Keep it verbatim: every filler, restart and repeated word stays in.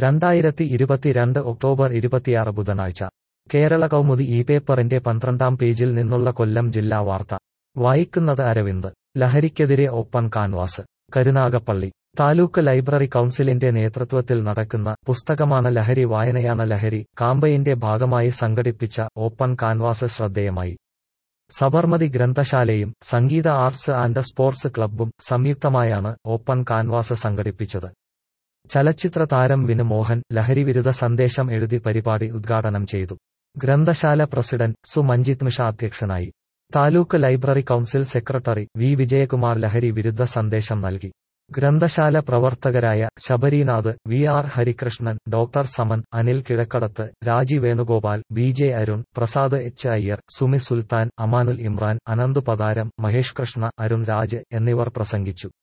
രണ്ടായിരത്തി ഇരുപത്തിരണ്ട് ഒക്ടോബർ ഇരുപത്തിയാറ് ബുധനാഴ്ച കേരള കൗമുദി ഈ പേപ്പറിന്റെ പന്ത്രണ്ടാം പേജിൽ നിന്നുള്ള കൊല്ലം ജില്ലാ വാർത്ത വായിക്കുന്നത് അരവിന്ദ്. ലഹരിക്കെതിരെ open canvas Karunagappally taluk library കൗൺസിലിന്റെ നേതൃത്വത്തിൽ നടക്കുന്ന പുസ്തകമാണ് ലഹരി വായനയാണ് ലഹരി കാമ്പയിന്റെ ഭാഗമായി സംഘടിപ്പിച്ച ഓപ്പൺ കാൻവാസ് ശ്രദ്ധേയമായി. സബർമതി ഗ്രന്ഥശാലയും സംഗീത ആർട്സ് ആൻഡ് സ്പോർട്സ് ക്ലബ്ബും സംയുക്തമായാണ് ഓപ്പൺ കാൻവാസ് സംഘടിപ്പിച്ചത്. ചലച്ചിത്ര താരം വിനു മോഹൻ ലഹരിവിരുദ്ധ സന്ദേശം എഴുതി പരിപാടി ഉദ്ഘാടനം ചെയ്തു. ഗ്രന്ഥശാല പ്രസിഡന്റ് സു മഞ്ജിത് മിഷ അധ്യക്ഷനായി. Taluk library council secretary V Vijayakumar ലഹരി വിരുദ്ധ സന്ദേശം നൽകി. ഗ്രന്ഥശാല പ്രവർത്തകരായ Sabarinath, V R Harikrishnan, doctor Saman, Anil Kizhakkadathu, Raji Venugopal, B J Arun, Prasad H Iyer, Sumi Sultan, Amanul Imran, Ananth Patharam, Mahesh Krishna, Arun Raj എന്നിവർ പ്രസംഗിച്ചു.